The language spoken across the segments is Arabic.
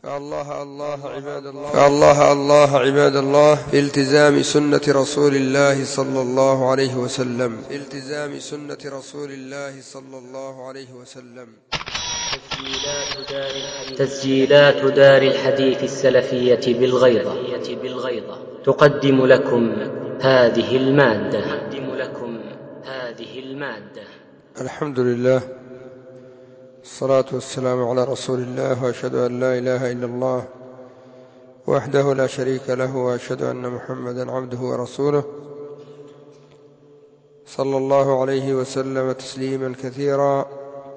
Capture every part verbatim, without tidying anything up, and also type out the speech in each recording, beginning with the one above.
فالله الله عباد الله فالله الله عباد الله في التزام سنة رسول الله صلى الله عليه وسلم في التزام سنة رسول الله صلى الله عليه وسلم تسجيلات دار الحديث, تسجيلات دار الحديث السلفية بالغيضة تقدم لكم هذه المادة تقدم لكم هذه المادة الحمد لله، الصلاة والسلام على رسول الله، وأشهد أن لا إله إلا الله وحده لا شريك له، وأشهد أن محمدا عبده ورسوله صلى الله عليه وسلم تسليما كثيرا.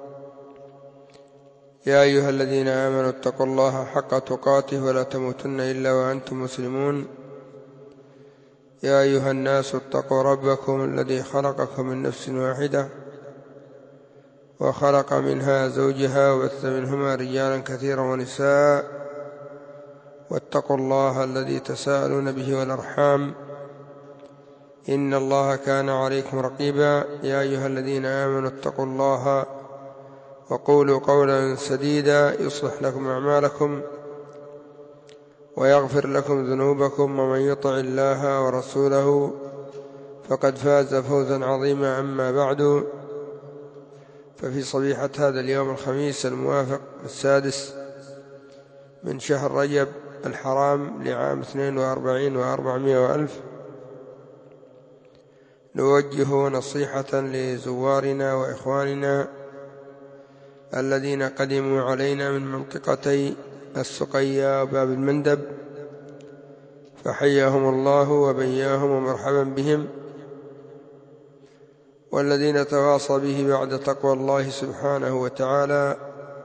يا أيها الذين آمنوا اتقوا الله حق تقاته ولا تموتن إلا وأنتم مسلمون. يا أيها الناس اتقوا ربكم الذي خلقكم من نفس واحدة وخلق منها زوجها وبث منهما رجالا كثيرا ونساء، واتقوا الله الذي تساءلون به والأرحام إن الله كان عليكم رقيبا. يا أيها الذين آمنوا اتقوا الله وقولوا قولا سديدا يصلح لكم أعمالكم ويغفر لكم ذنوبكم، ومن يطع الله ورسوله فقد فاز فوزا عظيما. أما بعد، ففي صبيحة هذا اليوم الخميس الموافق السادس من شهر رجب الحرام لعام اثنين وأربعين وأربعمائة وألف نوجه نصيحة لزوارنا وإخواننا الذين قدموا علينا من منطقتي السقيا وباب المندب، فحياهم الله وبياهم ومرحبا بهم، والذين تواصى به بعد تقوى الله سبحانه وتعالى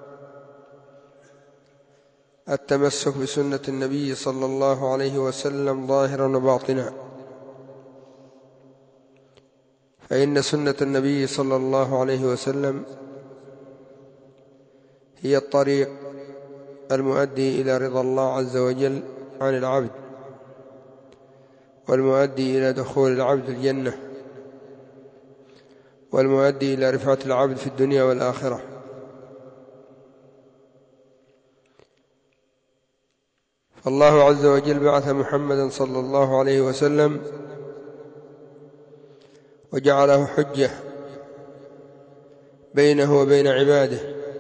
التمسك بسنة النبي صلى الله عليه وسلم ظاهرا وباطنا، فإن سنة النبي صلى الله عليه وسلم هي الطريق المؤدي إلى رضا الله عز وجل عن العبد، والمؤدي إلى دخول العبد الجنة، والمؤدي إلى رفعة العبد في الدنيا والآخرة. فالله عز وجل بعث محمدا صلى الله عليه وسلم وجعله حجة بينه وبين عباده،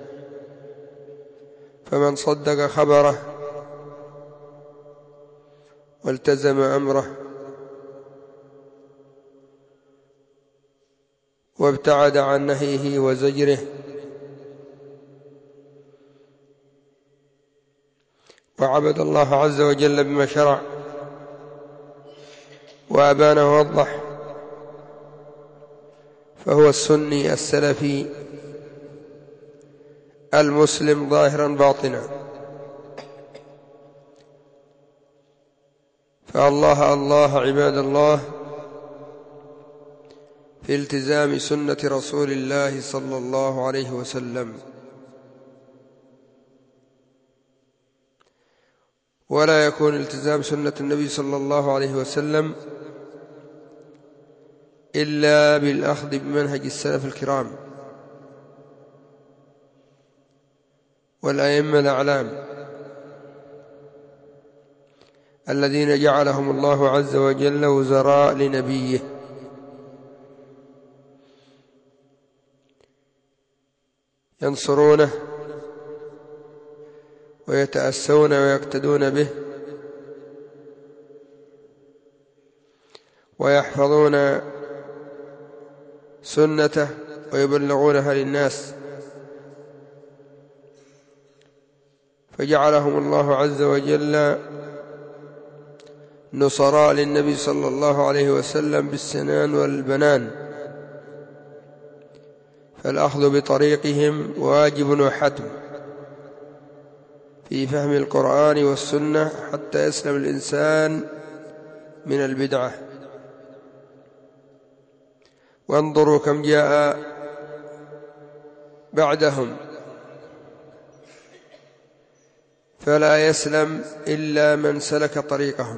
فمن صدق خبره والتزم أمره وابتعد عن نهيه وزجره وعبد الله عز وجل بما شرع وأبان ووضح، فهو السني السلفي المسلم ظاهرا باطنا. فالله الله عباد الله في التزام سنة رسول الله صلى الله عليه وسلم، ولا يكون التزام سنة النبي صلى الله عليه وسلم إلا بالأخذ بمنهج السلف الكرام والأئمة الأعلام الذين جعلهم الله عز وجل وزراء لنبيه، ينصرونه ويتأسون ويقتدون به ويحفظون سنته ويبلغونها للناس، فجعلهم الله عز وجل نصراء للنبي صلى الله عليه وسلم بالسنان والبنان، فالأخذ بطريقهم واجب وحتم في فهم القرآن والسنة حتى يسلم الإنسان من البدعة. وانظروا كم جاء بعدهم فلا يسلم إلا من سلك طريقهم،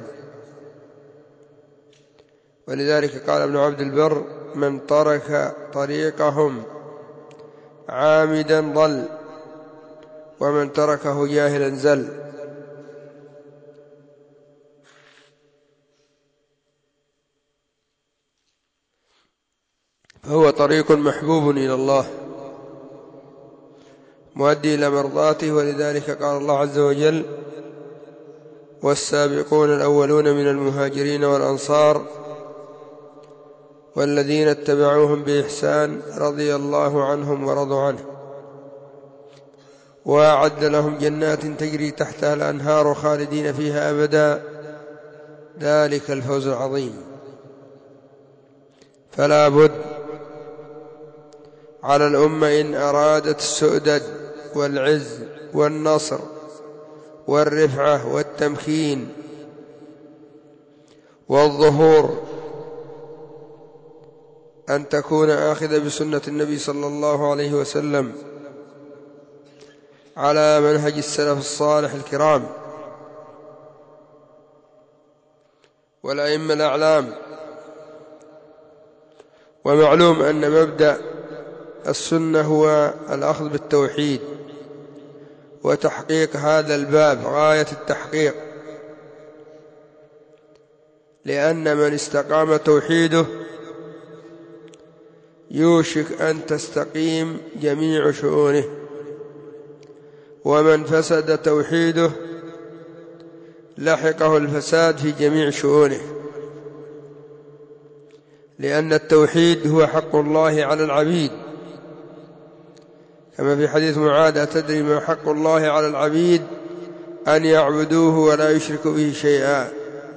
ولذلك قال ابن عبد البر: من ترك طريقهم عامدا ضل، ومن تركه جاهلا زل. فهو طريق محبوب إلى الله مؤدي إلى مرضاته. ولذلك قال الله عز وجل: والسابقون الأولون من المهاجرين والأنصار والذين اتبعوهم بإحسان رضي الله عنهم ورضوا عنه وأعد لهم جنات تجري تحتها الأنهار خالدين فيها أبدا ذلك الفوز العظيم. فلا بد على الأمة إن أرادت السؤدد والعز والنصر والرفعة والتمكين والظهور أن تكون آخذة بسنة النبي صلى الله عليه وسلم على منهج السلف الصالح الكرام والأئمة الأعلام. ومعلوم أن مبدأ السنة هو الأخذ بالتوحيد وتحقيق هذا الباب غاية التحقيق، لأن من استقام توحيده يوشك أن تستقيم جميع شؤونه، ومن فسد توحيده لحقه الفساد في جميع شؤونه، لأن التوحيد هو حق الله على العبيد، كما في حديث معاذ: أتدري ما حق الله على العبيد؟ أن يعبدوه ولا يشركوا به شيئا.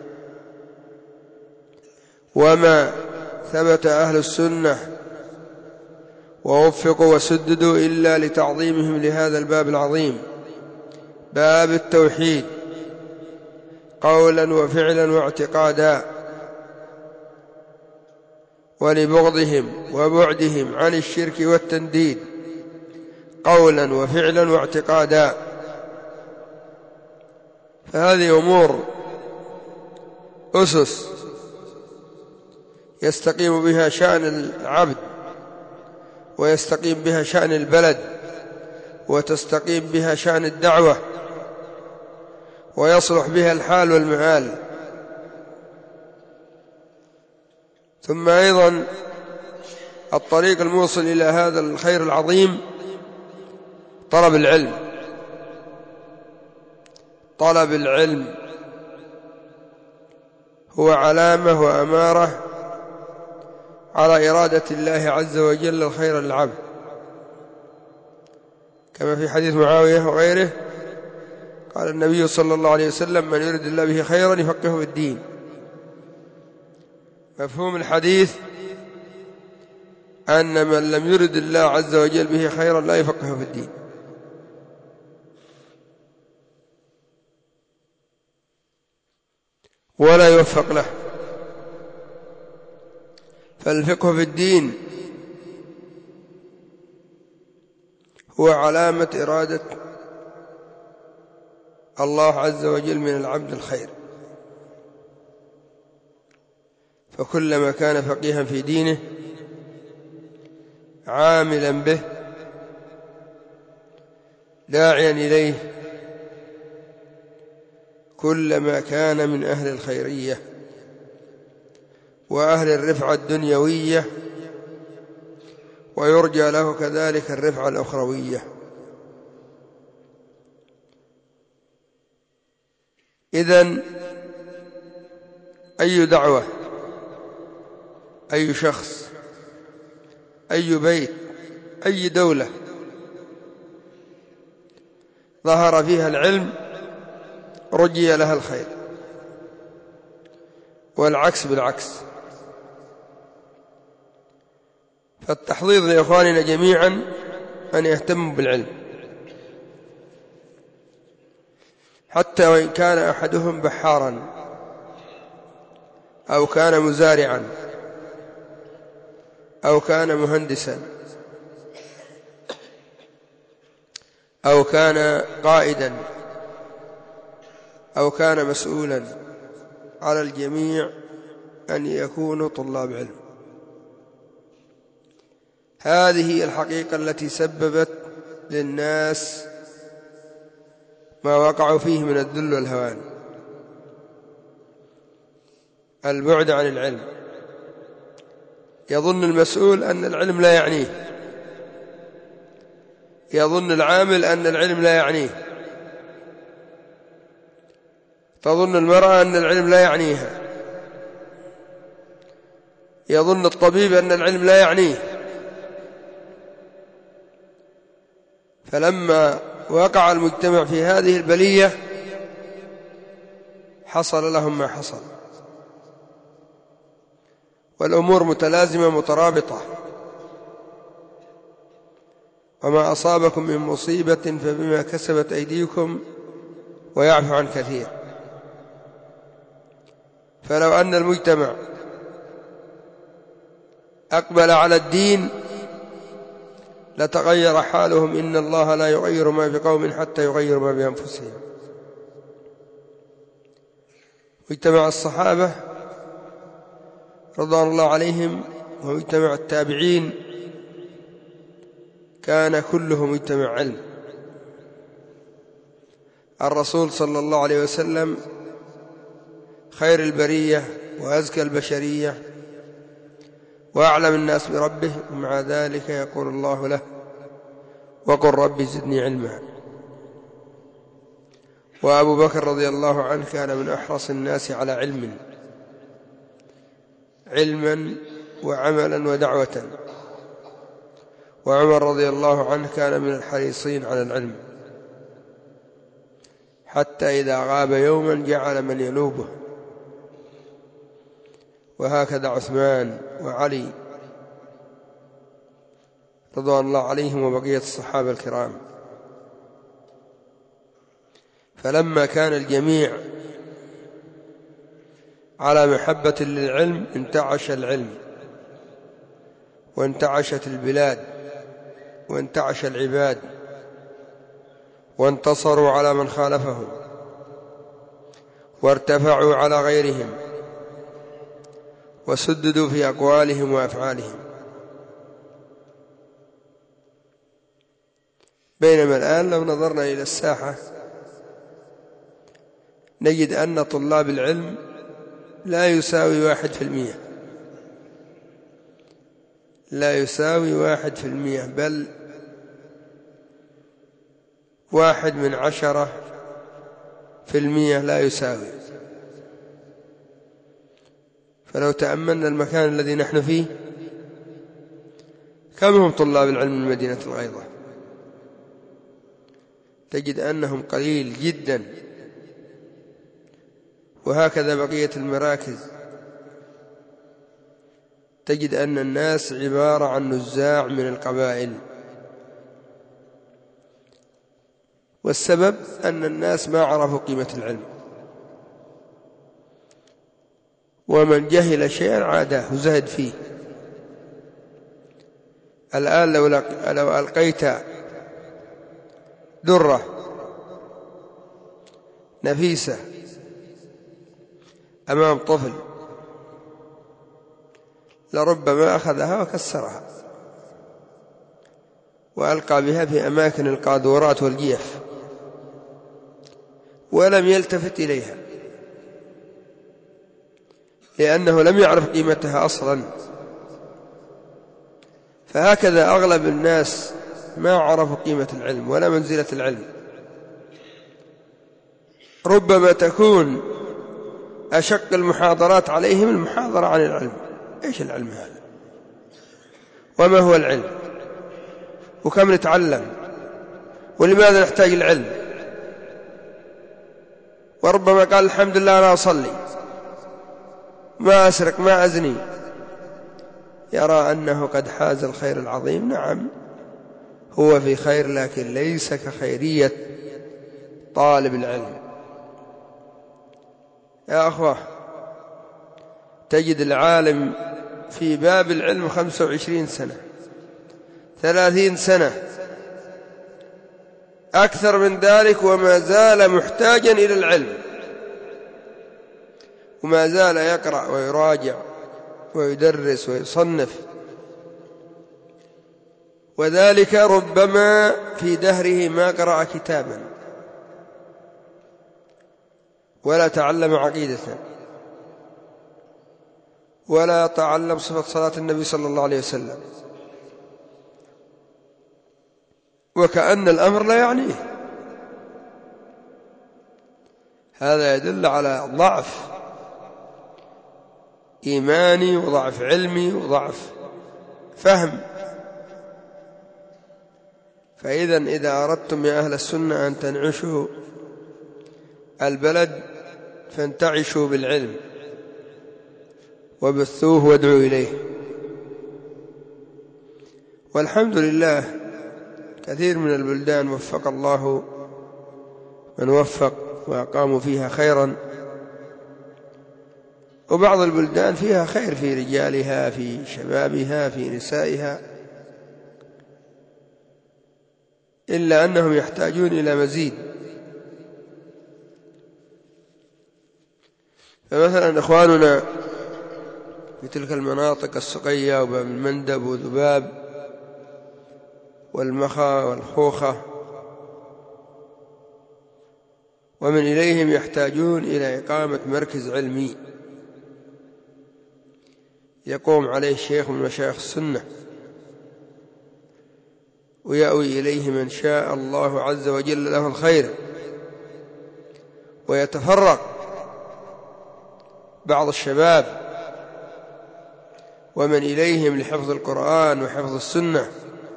وما ثبت أهل السنة ووفقوا وسددوا إلا لتعظيمهم لهذا الباب العظيم، باب التوحيد، قولا وفعلا واعتقادا، ولبغضهم وبعدهم عن الشرك والتنديد قولا وفعلا واعتقادا. فهذه أمور أسس يستقيم بها شأن العبد ويستقيم بها شأن البلد وتستقيم بها شأن الدعوة ويصلح بها الحال والمآل. ثم أيضا الطريق الموصل إلى هذا الخير العظيم طلب العلم. طلب العلم هو علامة وأمارة على إرادة الله عز وجل الخير للعبد، كما في حديث معاوية وغيره قال النبي صلى الله عليه وسلم: من يرد الله به خيرا يفقهه في الدين. مفهوم الحديث أن من لم يرد الله عز وجل به خيرا لا يفقهه في الدين. ولا يوفق له. فالفقه في الدين هو علامة إرادة الله عز وجل من العبد الخير، فكلما كان فقيها في دينه عاملا به داعيا إليه كلما كان من أهل الخيرية وأهل الرفعة الدنيوية، ويرجى له كذلك الرفعة الأخروية. إذن أي دعوة، أي شخص، أي بيت، أي دولة ظهر فيها العلم رجي لها الخير، والعكس بالعكس. فالتحضيض لإخواننا جميعا أن يهتموا بالعلم، حتى وإن كان أحدهم بحارا أو كان مزارعا أو كان مهندسا أو كان قائدا أو كان مسؤولا، على الجميع أن يكونوا طلاب علم. هذه الحقيقة التي سببت للناس ما وقعوا فيه من الذل والهوان، البعد عن العلم. يظن المسؤول أن العلم لا يعنيه، يظن العامل أن العلم لا يعنيه، تظن المرأة أن العلم لا يعنيها، يظن الطبيب أن العلم لا يعنيه. فلما وقع المجتمع في هذه البلية حصل لهم ما حصل، والأمور متلازمة مترابطة. وما أصابكم من مصيبة فبما كسبت أيديكم ويعفو عن كثير. فلو أن المجتمع أقبل على الدين لتغير حالهم، إن الله لا يغير ما بقوم حتى يغيروا ما بأنفسهم. مجتمع الصحابة رضوان الله عليهم ومجتمع التابعين كان كله مجتمع علم. الرسول صلى الله عليه وسلم خير البرية وأزكى البشرية وأعلم الناس بربه، ومع ذلك يقول الله له: وقل رب زدني علما. وأبو بكر رضي الله عنه كان من أحرص الناس على علم، علما وعملا ودعوة. وعمر رضي الله عنه كان من الحريصين على العلم، حتى إذا غاب يوما جعل من ينوبه. وهكذا عثمان وعلي رضوان الله عليهم وبقية الصحابة الكرام. فلما كان الجميع على محبة للعلم انتعش العلم، وانتعشت البلاد، وانتعش العباد، وانتصروا على من خالفهم، وارتفعوا على غيرهم، وسددوا في أقوالهم وأفعالهم. بينما الآن لو نظرنا إلى الساحة نجد أن طلاب العلم لا يساوي واحد في المية، لا يساوي واحد في المية، بل واحد من عشرة في المية لا يساوي. فلو تأملنا المكان الذي نحن فيه، كم هم طلاب العلم من مدينة الغيضة؟ تجد أنهم قليل جدا. وهكذا بقية المراكز، تجد أن الناس عبارة عن نزاع من القبائل. والسبب أن الناس ما عرفوا قيمة العلم، ومن جهل شيئا عاداه وزهد فيه. الآن لو, لو ألقيت درة نفيسة أمام طفل لربما أخذها وكسرها وألقى بها في أماكن القاذورات والجيف ولم يلتفت إليها، لأنه لم يعرف قيمتها أصلا. فهكذا أغلب الناس ما عرفوا قيمة العلم ولا منزلة العلم. ربما تكون أشق المحاضرات عليهم المحاضرة عن العلم. إيش العلم هذا؟ وما هو العلم؟ وكم نتعلم؟ ولماذا نحتاج العلم؟ وربما قال الحمد لله أنا أصلي، ما أسرق، ما أزني، يرى أنه قد حاز الخير العظيم. نعم، هو في خير، لكن ليس كخيرية طالب العلم. يا أخوة، تجد العالم في باب العلم خمسة وعشرين سنة، ثلاثين سنة، أكثر من ذلك، وما زال محتاجا إلى العلم، وما زال يقرأ ويراجع ويدرس ويصنف. وذلك ربما في دهره ما قرأ كتابا ولا تعلم عقيدة ولا تعلم صفة صلاة النبي صلى الله عليه وسلم، وكأن الأمر لا يعنيه. هذا يدل على ضعف إيماني وضعف علمي وضعف فهم. فإذا إذا أردتم يا أهل السنة أن تنعشوا البلد فانتعشوا بالعلم وبثوه وادعوا إليه. والحمد لله كثير من البلدان وفق الله من وفق وأقاموا فيها خيرا، وبعض البلدان فيها خير في رجالها في شبابها في نسائها، إلا أنهم يحتاجون إلى مزيد. فمثلا إخواننا في تلك المناطق السقية وباب المندب وذباب والمخا والخوخة ومن إليهم يحتاجون إلى إقامة مركز علمي يقوم عليه شيخ من مشايخ السنة، ويأوي إليه من شاء الله عز وجل له الخير، ويتفرق بعض الشباب ومن إليهم لحفظ القرآن وحفظ السنة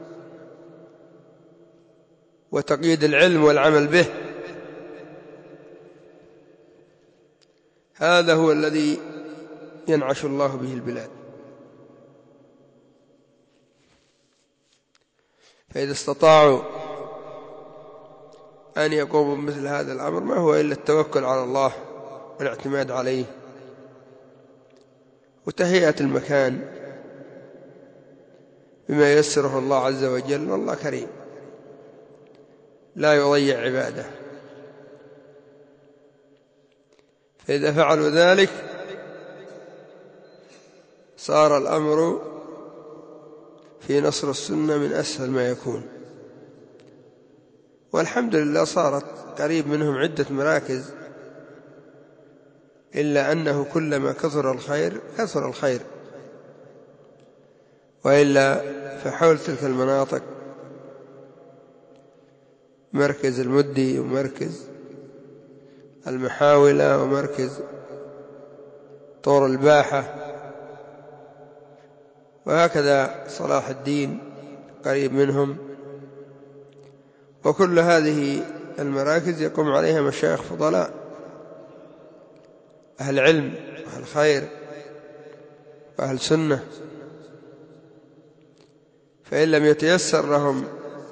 وتقييد العلم والعمل به. هذا هو الذي ينعش الله به البلاد. فإذا استطاعوا أن يقوموا بمثل هذا الأمر ما هو إلا التوكل على الله والاعتماد عليه وتهيئة المكان بما يسره الله عز وجل، والله كريم لا يضيع عباده. فإذا فعلوا ذلك صار الأمر في نصر السنة من أسهل ما يكون. والحمد لله صارت قريب منهم عدة مراكز، إلا أنه كلما كثر الخير كثر الخير، وإلا فحول تلك المناطق مركز المدي ومركز المحاولة ومركز طور الباحة، وهكذا صلاح الدين قريب منهم. وكل هذه المراكز يقوم عليها مشايخ فضلاء أهل علم وأهل خير وأهل سنة. فإن لم يتيسر لهم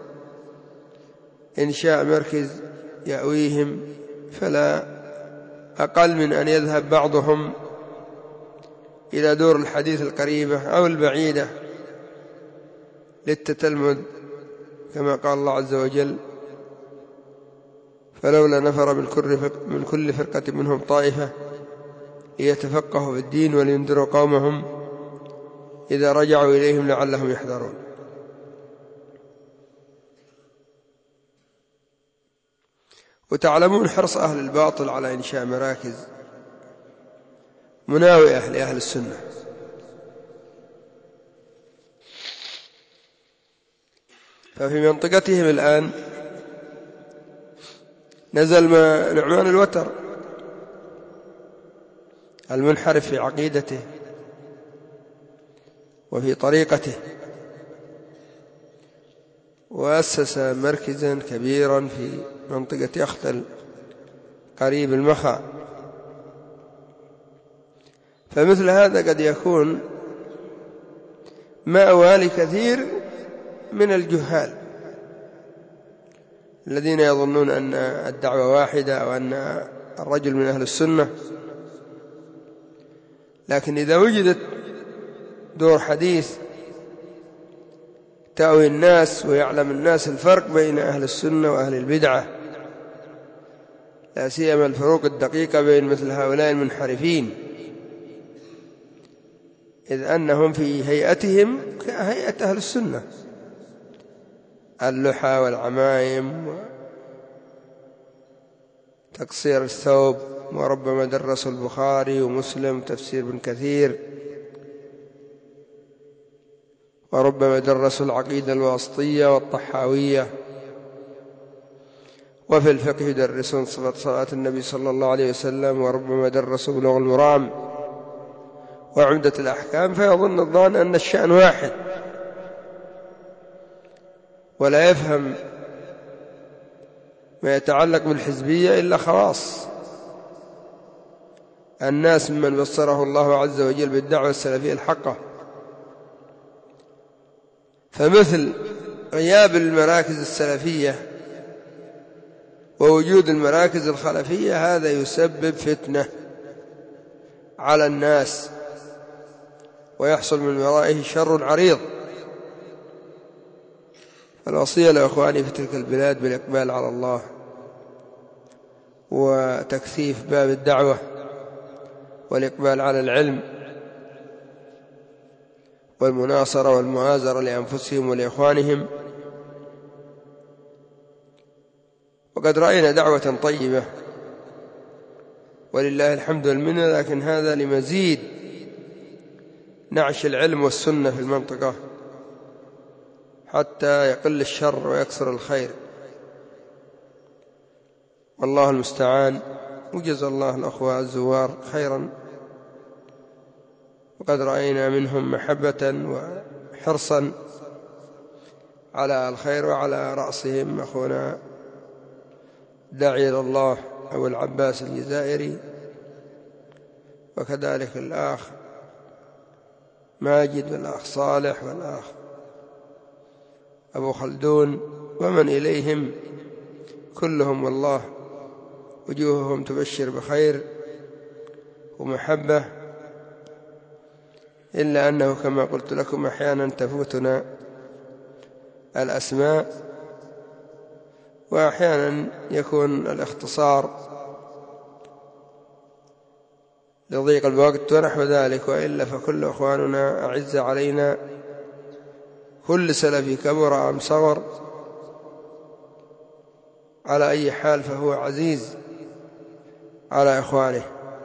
إنشاء مركز يأويهم فلا أقل من أن يذهب بعضهم إلى دور الحديث القريبة أو البعيدة للتتلمذ، كما قال الله عز وجل: فلولا نفر من كل فرقة منهم طائفة ليتفقهوا في الدين ولينذروا قومهم إذا رجعوا إليهم لعلهم يحذرون. وتعلمون حرص أهل الباطل على إنشاء مراكز مناوئة لأهل السنة. ففي منطقتهم الآن نزل نعمان الوتر المنحرف في عقيدته وفي طريقته، وأسس مركزا كبيرا في منطقة يختل قريب المخا. فمثل هذا قد يكون مأوى لكثير من الجهال الذين يظنون أن الدعوة واحدة أو أن الرجل من أهل السنة. لكن إذا وجدت دور حديث تأوي الناس ويعلم الناس الفرق بين أهل السنة وأهل البدعة، لا سيما الفروق الدقيقة بين مثل هؤلاء المنحرفين، إذ أنهم في هيئتهم كهيئة أهل السنة، اللحى والعمائم وتقصير الثوب، وربما درسوا البخاري ومسلم تفسير ابن كثير وربما درسوا العقيدة الواسطية والطحاوية، وفي الفقه يدرسون صفة صلاة النبي صلى الله عليه وسلم، وربما درسوا بلوغ المرام وعمدة الأحكام، فيظن الظان أن الشأن واحد ولا يفهم ما يتعلق بالحزبية إلا خواص الناس ممن بصره الله عز وجل بالدعوة السلفية الحقة. فمثل غياب المراكز السلفية ووجود المراكز الخلفية هذا يسبب فتنة على الناس ويحصل من ورائه شر عريض. الوصية لإخواني في تلك البلاد بالإقبال على الله وتكثيف باب الدعوة والإقبال على العلم والمناصرة والمؤازرة لأنفسهم ولإخوانهم. وقد رأينا دعوة طيبة ولله الحمد والمنة، لكن هذا لمزيد نعش العلم والسنة في المنطقة حتى يقل الشر ويكثر الخير، والله المستعان. وجزا الله الأخوة الزوار خيرا، وقد رأينا منهم محبة وحرصا على الخير، وعلى رأسهم أخونا داعي إلى الله أبو العباس الجزائري، وكذلك الأخ ماجد والأخ صالح والأخ أبو خلدون ومن إليهم كلهم، والله وجوههم تبشر بخير ومحبة، إلا أنه كما قلت لكم أحيانا تفوتنا الأسماء، وأحيانا يكون الاختصار لضيق الوقت ونحو ذلك، وإلا فكل أخواننا أعز علينا، كل سلفي كبر أم صغر، على أي حال فهو عزيز على إخوانه.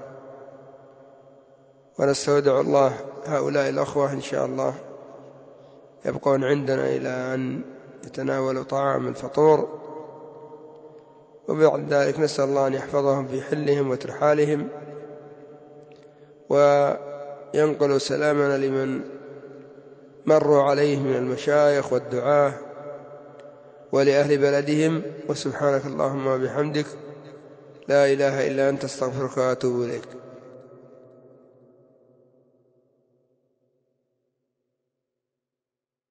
ونستودع الله هؤلاء الأخوة إن شاء الله يبقون عندنا إلى أن يتناولوا طعام الفطور، وبعد ذلك نسأل الله أن يحفظهم في حلهم وترحالهم، وينقل سلامنا لمن مروا عليه من المشايخ والدعاة ولأهل بلدهم. وسبحانك اللهم وبحمدك لا إله إلا أنت استغفرك وأتوب إليك.